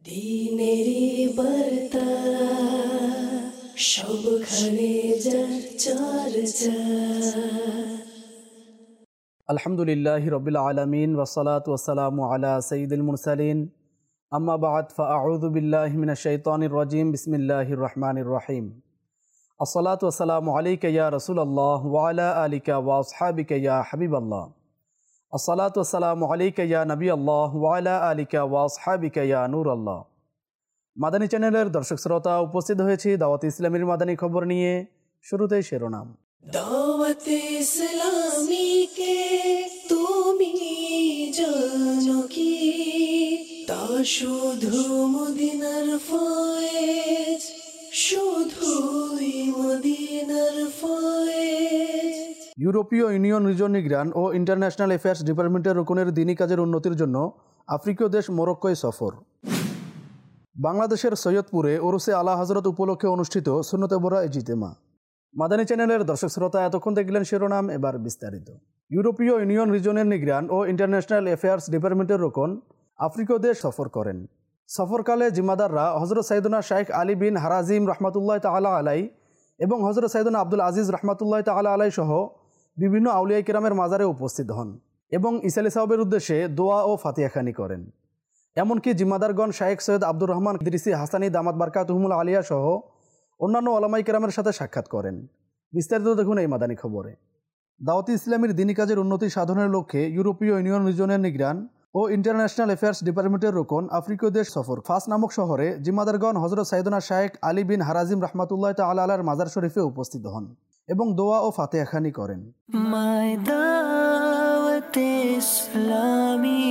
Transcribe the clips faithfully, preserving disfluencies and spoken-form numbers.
দিনেরি বার্তা সবখানে যার চর্চা। আলহামদুলিল্লাহি রাব্বিল আলামিন ওয়াসসালাতু ওয়াসসালামু আলা সাইয়্যিদিল মুরসালিন আম্মা বা'দ ফাআউযু বিল্লাহি মিনাশ শাইতানির রাজীম বিসমিল্লাহির রহমানির রহিম। আসসালাতু ওয়াসসালামু আলাইকা ইয়া রাসূলুল্লাহ ওয়া আলা আলিকা ওয়া আসহাবিকা ইয়া হাবিবাল্লাহ। আসসালাতু ওয়াসসালামু আলাইকা ইয়া নবিয়াল্লাহ ওয়া আলা আলিকা ওয়া আসহাবিকা ইয়া নূরাল্লাহ। মাদানী চ্যানেলের দর্শক শ্রোতা, উপস্থিত হয়েছি দাওয়াত ইসলামীর মাদানী খবর নিয়ে। শুরুতেই শিরোনাম। দাওয়াত ইসলামী কে তুমি জানো কি? তা শুধু মদিনার ফয়েজ, শুধুই মদিনার ফয়েজ। ইউরোপীয় ইউনিয়ন রিজন নিগ্রান ও ইন্টারন্যাশনাল অ্যাফেয়ার্স ডিপার্টমেন্টের রুকনের দিনী কাজের উন্নতির জন্য আফ্রিকীয় দেশ মরক্কোয় সফর। বাংলাদেশের সৈয়দপুরে ওরসে আলা হজরত উপলক্ষে অনুষ্ঠিত সুন্নতে বরা ইজতিমা। মাদানী চ্যানেলের দর্শক শ্রোতা, এতক্ষণ দেখলেন শিরোনাম, এবার বিস্তারিত। ইউরোপীয় ইউনিয়ন রিজনের নিগ্রান ও ইন্টারন্যাশনাল অ্যাফেয়ার্স ডিপার্টমেন্টের রুকন আফ্রিকীয় দেশ সফর করেন। সফরকালে জিম্মাদাররা হজরত সাইদুনা শাইখ আলী বিন হারাজিম রহমাতুল্লাহ তাআলা আলাই এবং হজরত সাইদুনা আব্দুল আজিজ রহমাতুল্লাহ তাআলা আলাই সহ বিভিন্ন আউলিয়া কিরামের মাজারে উপস্থিত হন এবং ইসালি সাহাবের উদ্দেশ্যে দোয়া ও ফাতিহাখানি করেন। এমনকি জিম্মাদারগণ শাইখ সৈয়দ আব্দুর রহমান ইদরিসি হাসানি দামাত বারকাতুহুমুল আলিয়া সহ অন্যান্য ওলামায়ে কেরামের সাথে সাক্ষাৎ করেন। বিস্তারিত দেখুন এই মাদানী খবরে। দাওয়াতি ইসলামীর দিনী কাজের উন্নতি সাধনের লক্ষ্যে ইউরোপীয় ইউনিয়ন রিজনের নিগ্রান ও ইন্টারন্যাশনাল অ্যাফেয়ার্স ডিপার্টমেন্টের রুকন আফ্রিকীয় দেশ সফর ফাস নামক শহরে জিম্মাদারগণ হজরত সাইদুনা শাইখ আলী বিন হারাজিম রহমাতুল্লাহ তাআলা আলার মাজার শরীফে উপস্থিত হন এবং দোয়া ও ফাতিহাখানি করেন। মাই দাওয়াত ইসলামী,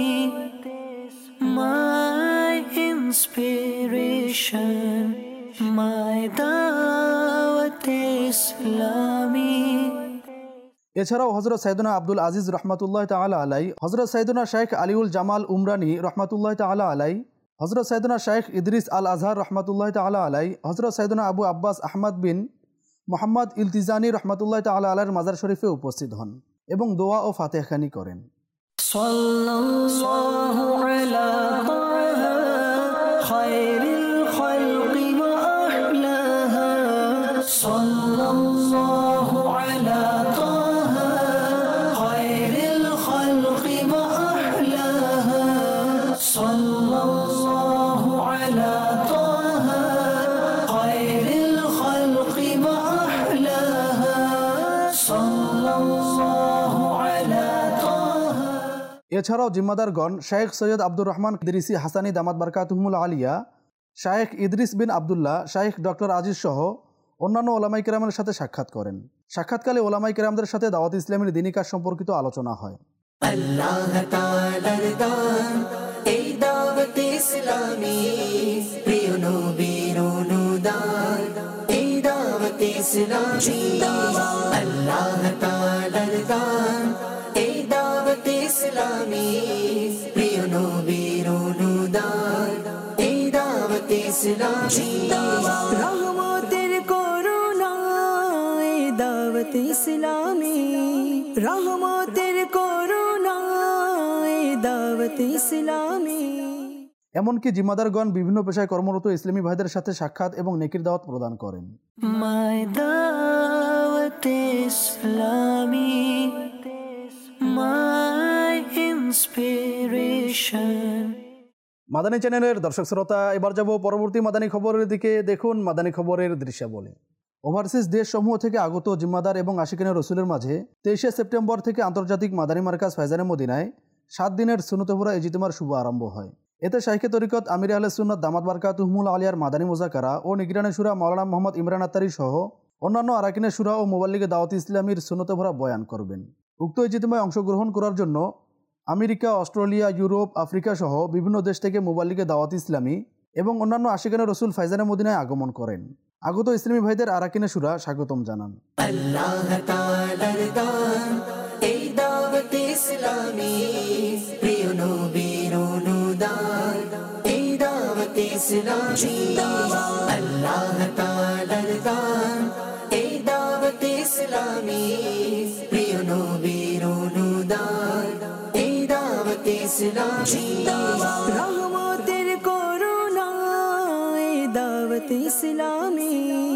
my inspiration, my দাওয়াত ইসলামী। এছাড়াও হজরত সাইদুনা আব্দুল আজিজ রহমাতুল্লাহ তাআলা আলাই, হজরত সাইদুনা শাইখ আলিউল জামাল উমরানি রহমাতুল্লাহ তাআলা আলাই, হজরত সাইদুনা শাইখ ইদরিস আল আজহার রহমাতুল্লাহ তাআলা আলাই, হজরত সাইদুনা আবু আব্বাস আহমদ বিন মোহাম্মদ ইলতিজানি রহমাতুল্লাহ তাআলা আলার মাজার শরীফে উপস্থিত হন এবং দোয়া ও ফাতিহাখানি করেন। সাল্লাল্লাহু আলা তাহা খায়রিল খালকি ওয়া আহলাহা, সাল্লাল্লাহু আলা তাহা খায়রিল খালকি ওয়া আহলাহা, সাল্লাল্লাহু আলা তাহা খায়রিল খালকি ওয়া আহলাহা, সাল্লাল্লাহু আলা। এছাড়াও জিম্মাদারগণ শাইখ সৈয়দ আব্দুর রহমান ইদরিসি হাসানি দামাত বারকাতুহুমুল আলিয়া, শাইখ ইদরিস বিন আবদুল্লাহ, শাইখ ডক্টর আজিজ সহ অন্যান্য ওলামায়ে কেরামের সাথে সাক্ষাৎ করেন। সাক্ষাৎকালে ওলামায়ে কেরামদের সাথে দাওয়াত ইসলামীর দ্বীনি কাজ সম্পর্কিত আলোচনা হয়। আল্লাহ তাআলার দান এই দাওয়াত ইসলামী, প্রিয় নবীর অনুদান এই দাওয়াত ইসলামী। আল্লাহ তাআলার দান এই দাওয়াত ইসলামী, প্রিয় নবীর অনুদান এই দাওয়াত ইসলামী। রহমতের করুণা এই দাওয়াত ইসলামী, রহমতের করুণা এই দাওয়াত ইসলামী। এমনকি জিম্মাদারগণ বিভিন্ন পেশায় কর্মরত ইসলামী ভাইদের সাথে সাক্ষাৎ এবং নেকির দাওয়াত প্রদান করেন। মাই দাওয়াত ইসলামী, my inspiration। মাদানী চ্যানেলের দর্শক শ্রোতা, এবার যাব পরবর্তী মাদানী খবরের দিকে। দেখুন মাদানী খবরের দৃশ্যাবলী। ওভারসিজ দেশসমূহ থেকে আগত জিম্মাদার এবং আশিকিনে রসুলের মাঝে তেইশে সেপ্টেম্বর থেকে আন্তর্জাতিক মাদানী মার্কাজ ফায়জানে মদিনায় সাত দিনের সুন্নতে বরা ইজতিমার শুভ আরম্ভ হয়। এতে শাইখে তরিকত আমির আহলে সুন্নাত দামাত বারকাতুহুমুল আলিয়ার মাদানী মুজাকারা ও নিগরানে শুরা মাওলানা মোহাম্মদ ইমরান আত্তারি সহ অন্যান্য আরাকিনে শুরা ও মুবাল্লিগে দাওয়াত ইসলামীর সুন্নতে ভরা বয়ান করবেন। উক্ত ইজতিমায় অংশগ্রহণ করার জন্য আমেরিকা, অস্ট্রেলিয়া, ইউরোপ, আফ্রিকা সহ বিভিন্ন দেশ থেকে মুবাল্লিগে দাওয়াত ইসলামী এবং অন্যান্য আশিকানে রসুল ফায়জানে মদিনায় আগমন করেন। আগত ইসলামী ভাইদের আরাকিনে শুরা স্বাগতম জানান। আল্লাহ তাআলার দান এই দাওয়াত ইসলামী, প্রিয় নবীর অনুদান এই দাওয়াত ইসলামী। আল্লাহ তাআলার দান এই দাওয়াত ইসলামী, প্রিয় নবীর অনুদান এই দাওয়াত ইসলামী। রহমতের করুণা দাওয়াত ইসলামী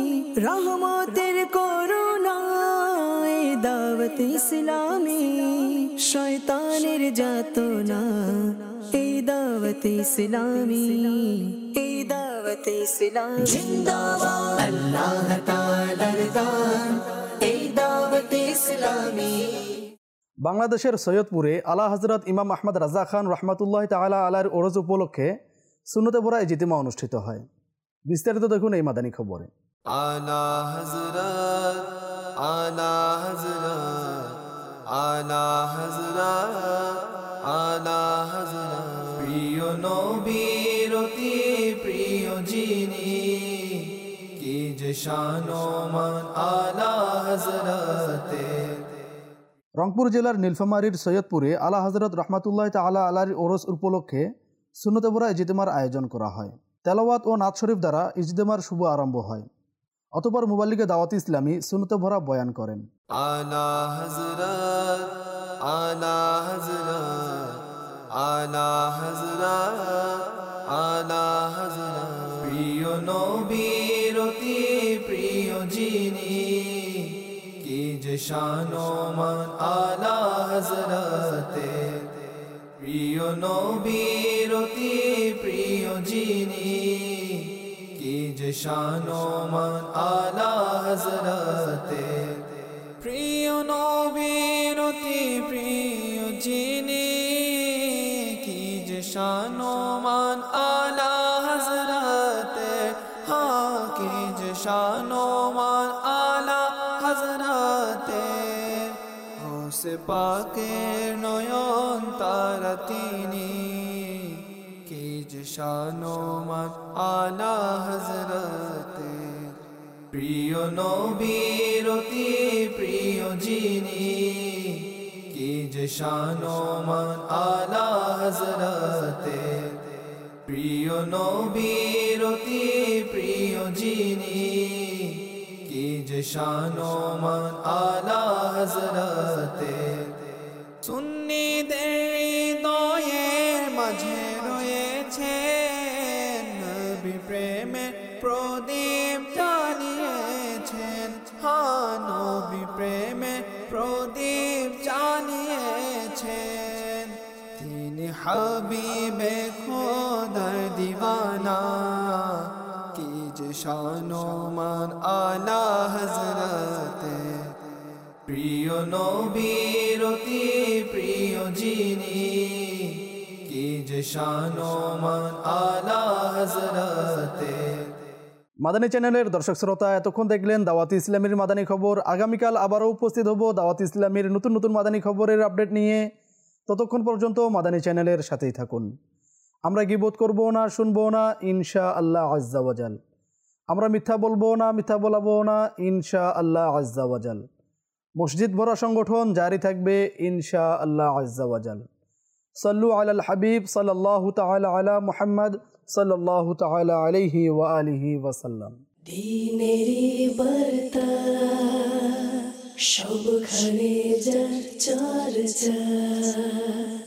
রহমতের করুণা এই দাওয়াত ইসলামী শয়তানের যাতনা এই দাওয়াত ইসলামী এই দাওয়াত ইসলামী জিন্দাবাদ আল্লাহ তাআলার দান এই দাওয়াত ইসলামী। বাংলাদেশের সৈয়দপুরে আলা হযরত ইমাম আহমদ রাজা খান রহমাতুল্লাহ তাআলা আলার ওরস উপলক্ষে সুন্নতে ভরা ইজতিমা অনুষ্ঠিত হয়। বিস্তারিত দেখুন এই মাদানী খবরে। আলা হযরত আলা হযরত আলা হযরত আলা হযরত প্রিয় নবীর অতি প্রিয় যিনি কি যে শান ও মান আলা হযরতের। রংপুর জেলার নীলফামারীর সৈয়দপুরে আলা হযরত রহমাতুল্লাহ তাআলা আলার ওরস উপলক্ষে সুন্নতে ভরা ইজতিমার আয়োজন করা হয়। তেলাওয়াত ও নাত শরীফ দ্বারা ইজতিমার শুভ আরম্ভ হয়। অতঃপর মুবাল্লিগে দাওয়াত ইসলামী সুন্নতে ভরা বয়ান করেন। আলা হযরত আলা হযরত আলা হযরত আলা হযরত প্রিয় নবীর অতি প্রিয় যিনি কি যে শান ও মান আলা হযরতের। প্রিয় নবীর অতি প্রিয় যিনি কি যে শান ও মান আলা হযরতের। প্রিয় নবীর অতি প্রিয় যিনি কি যে শান ও মান আলা হযরতের। হ্যাঁ কি যে শান ও মান আলা হযরতের। হোসে পাকের নয়ন তারা তিনি কি যে শান ও মান আলা হযরতের। প্রিয় নবীর অতি প্রিয় যিনি কি যে শান ও মান আলা হযরতের। প্রিয় নবীর অতি প্রিয় যিনি কি যে শান ও মান আলা হযরতের। সুন্নিদের হৃদয়ের মাঝে রয়েছে নবী প্রেমের প্রদীপ জ্বালিয়েছেন। হ্যাঁ নবী প্রেমের প্রদীপ জ্বালিয়েছেন। তিনি হাবিবে খোদার দিওয়ানা কি যে শান ও মান আলা হযরতের। প্রিয় নবীর অতি প্রিয় যিনি কি যে শান ও মান আলা হযরতের। মাদানী চ্যানেলের দর্শক শ্রোতা, এতক্ষণ দেখলেন দাওয়াত ইসলামীর মাদানী খবর। আগামীকাল আবারও উপস্থিত হব দাওয়াত ইসলামীর নতুন নতুন মাদানী খবরের আপডেট নিয়ে। ততক্ষণ পর্যন্ত মাদানী চ্যানেলের সাথেই থাকুন। আমরা গীবত করব না, শুনবো না, ইনশা আল্লাহ আজ্জা ওয়াজাল। আমরা মিথ্যা বলবো না, মিথ্যা বলাবো না, ইনশা আল্লাহ আজ্জা ওয়াজাল। মসজিদ ভরা সংগঠন জারি থাকবে ইনশা আল্লাহ আজ্জা ওয়াজাল। সাল্লু আলাল হাবিব সাল্লাল্লাহু তাআলা আলা মুহাম্মদ সাল্লাল্লাহু তাআলা আলাইহি ওয়া আলিহি ওয়া সাল্লাম। দ্বীনেরি বার্তা সবখানে যার চর্চা।